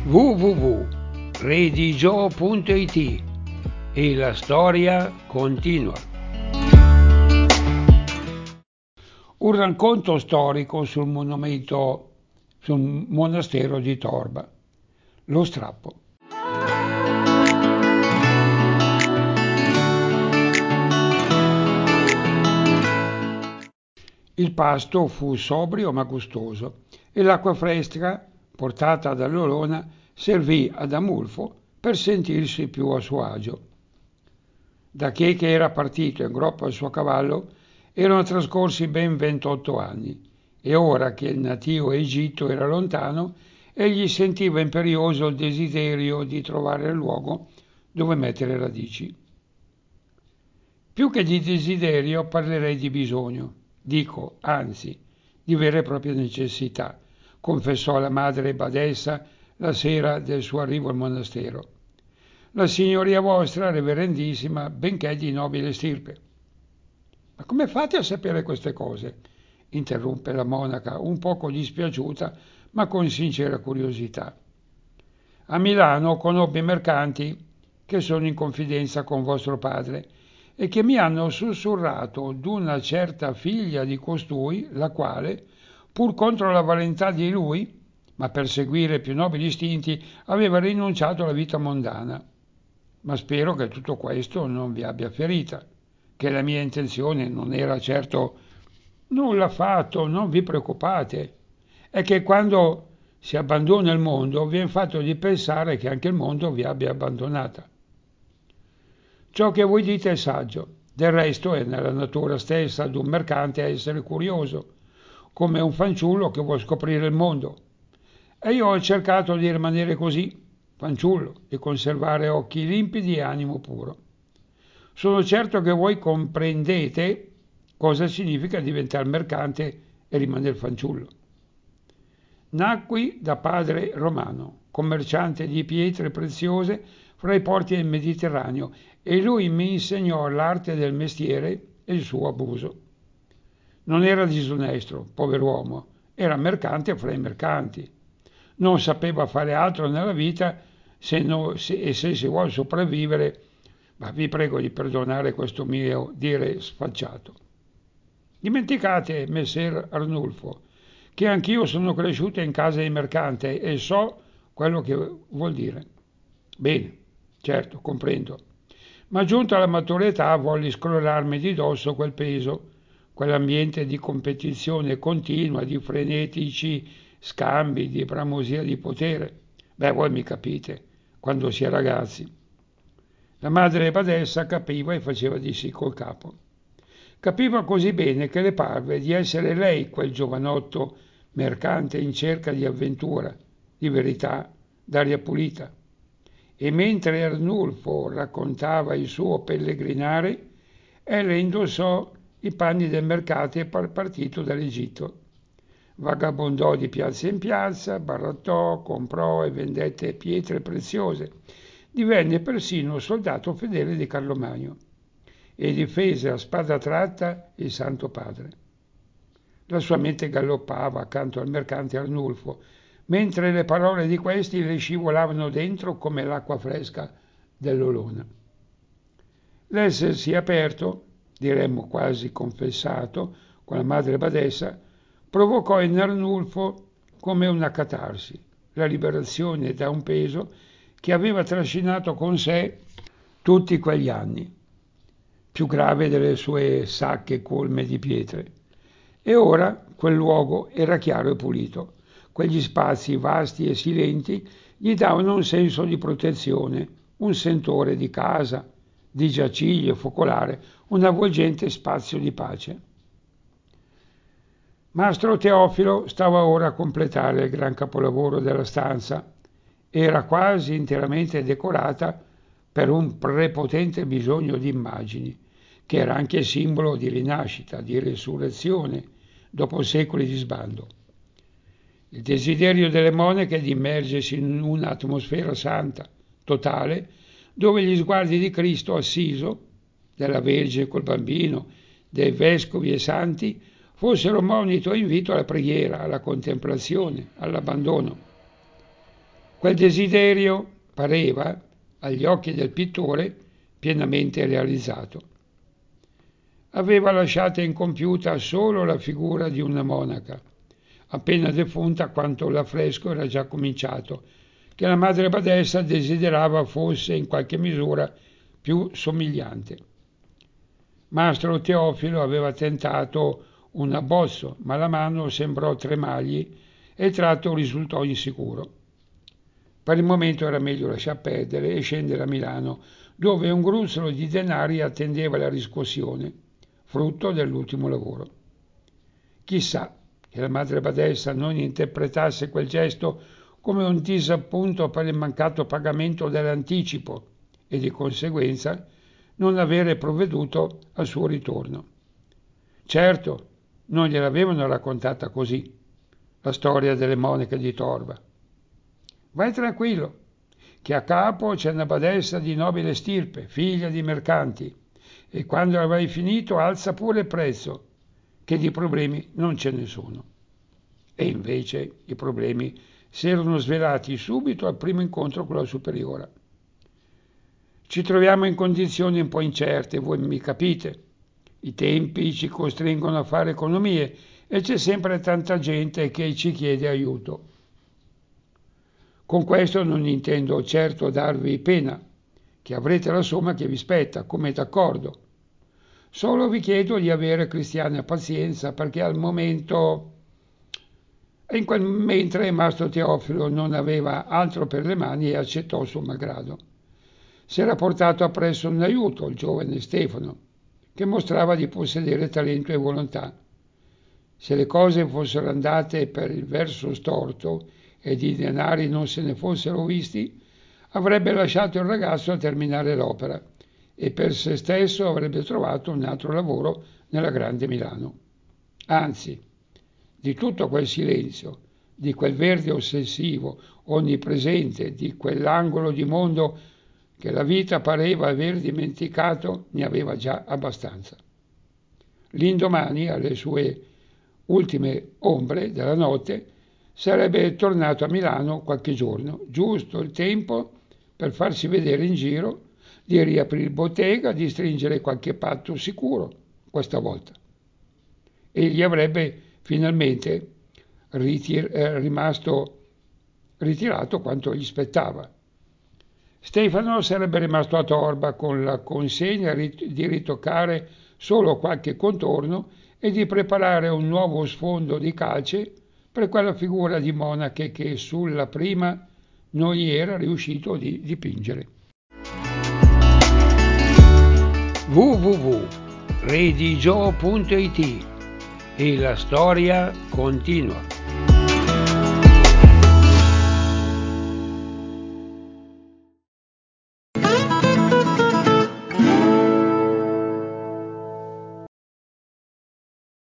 www.redigio.it e la storia continua. Un racconto storico sul monastero di Torba. Lo strappo. Il pasto fu sobrio ma gustoso e l'acqua fresca, portata dall'Olona, servì ad Amulfo per sentirsi più a suo agio. Da che era partito in groppa al suo cavallo, erano trascorsi ben 28 anni, e ora che il natio Egitto era lontano, egli sentiva imperioso il desiderio di trovare il luogo dove mettere radici. Più che di desiderio parlerei di bisogno, dico, anzi, di vera e propria necessità, confessò la madre badessa la sera del suo arrivo al monastero. La signoria vostra, reverendissima, benché di nobile stirpe. Ma come fate a sapere queste cose? Interruppe la monaca, un poco dispiaciuta, ma con sincera curiosità. A Milano conobbi mercanti che sono in confidenza con vostro padre e che mi hanno sussurrato d'una certa figlia di costui, la quale, pur contro la volontà di lui, ma per seguire più nobili istinti, aveva rinunciato alla vita mondana. Ma spero che tutto questo non vi abbia ferita, che la mia intenzione non era certo nulla affatto, non vi preoccupate. È che quando si abbandona il mondo, viene fatto di pensare che anche il mondo vi abbia abbandonata. Ciò che voi dite è saggio, del resto è nella natura stessa d'un mercante essere curioso, come un fanciullo che vuol scoprire il mondo. E io ho cercato di rimanere così, fanciullo, di conservare occhi limpidi e animo puro. Sono certo che voi comprendete cosa significa diventare mercante e rimanere fanciullo. Nacqui da padre romano, commerciante di pietre preziose fra i porti del Mediterraneo, e lui mi insegnò l'arte del mestiere e il suo abuso. Non era disonesto, pover'uomo, era mercante fra i mercanti. Non sapeva fare altro nella vita se si vuole sopravvivere, ma vi prego di perdonare questo mio dire sfacciato. Dimenticate, messer Arnulfo, che anch'io sono cresciuto in casa di mercante e so quello che vuol dire. Bene, certo, comprendo. Ma giunto alla maturità volli scrollarmi di dosso quel peso, quell'ambiente di competizione continua, di frenetici scambi, di bramosia di potere. Beh, voi mi capite, quando si è ragazzi. La madre badessa capiva e faceva di sì col capo. Capiva così bene che le parve di essere lei quel giovanotto mercante in cerca di avventura, di verità, d'aria pulita. E mentre Arnulfo raccontava il suo pellegrinare, ella indossò i panni del mercante partito dall'Egitto. Vagabondò di piazza in piazza, barattò, comprò e vendette pietre preziose. Divenne persino soldato fedele di Carlo Magno e difese a spada tratta il Santo Padre. La sua mente galoppava accanto al mercante Arnulfo, mentre le parole di questi le scivolavano dentro come l'acqua fresca dell'Olona. L'essersi aperto, diremmo quasi confessato, con la madre badessa, provocò in Arnulfo come una catarsi, la liberazione da un peso che aveva trascinato con sé tutti quegli anni, più grave delle sue sacche colme di pietre. E ora quel luogo era chiaro e pulito. Quegli spazi vasti e silenti gli davano un senso di protezione, un sentore di casa, di giaciglio focolare, un avvolgente spazio di pace. Mastro Teofilo stava ora a completare il gran capolavoro della stanza. Era quasi interamente decorata per un prepotente bisogno di immagini, che era anche simbolo di rinascita, di risurrezione, dopo secoli di sbando. Il desiderio delle monache di immergersi in un'atmosfera santa, totale, dove gli sguardi di Cristo assiso, della Vergine col bambino, dei vescovi e santi, fossero monito e invito alla preghiera, alla contemplazione, all'abbandono. Quel desiderio pareva, agli occhi del pittore, pienamente realizzato. Aveva lasciata incompiuta solo la figura di una monaca, appena defunta quando l'affresco era già cominciato, che la madre badessa desiderava fosse in qualche misura più somigliante. Mastro Teofilo aveva tentato un abbozzo, ma la mano sembrò tremargli e il tratto risultò insicuro. Per il momento era meglio lasciar perdere e scendere a Milano, dove un gruzzolo di denari attendeva la riscossione, frutto dell'ultimo lavoro. Chissà che la madre badessa non interpretasse quel gesto come un disappunto per il mancato pagamento dell'anticipo e di conseguenza non avere provveduto al suo ritorno. Certo, non gliel'avevano raccontata così, la storia delle monache di Torba. Vai tranquillo, che a capo c'è una badessa di nobile stirpe, figlia di mercanti, e quando avrai finito alza pure il prezzo, che di problemi non ce ne sono. E invece i problemi si erano svelati subito al primo incontro con la superiora. Ci troviamo in condizioni un po' incerte, voi mi capite. I tempi ci costringono a fare economie e c'è sempre tanta gente che ci chiede aiuto. Con questo non intendo certo darvi pena, che avrete la somma che vi spetta, come d'accordo. Solo vi chiedo di avere cristiana pazienza perché al momento, mentre Mastro Teofilo non aveva altro per le mani e accettò suo malgrado. Si era portato appresso un aiuto, il giovane Stefano, che mostrava di possedere talento e volontà. Se le cose fossero andate per il verso storto ed i denari non se ne fossero visti, avrebbe lasciato il ragazzo a terminare l'opera e per se stesso avrebbe trovato un altro lavoro nella grande Milano. Anzi, di tutto quel silenzio, di quel verde ossessivo, onnipresente, di quell'angolo di mondo che la vita pareva aver dimenticato, ne aveva già abbastanza. L'indomani, alle sue ultime ombre della notte, sarebbe tornato a Milano qualche giorno, giusto il tempo per farsi vedere in giro, di riaprire bottega, di stringere qualche patto sicuro, questa volta. E gli avrebbe finalmente rimasto ritirato quanto gli spettava. Stefano sarebbe rimasto a Torba con la consegna di ritoccare solo qualche contorno e di preparare un nuovo sfondo di calce per quella figura di monache che sulla prima non gli era riuscito di dipingere. www.redigio.it e la storia continua.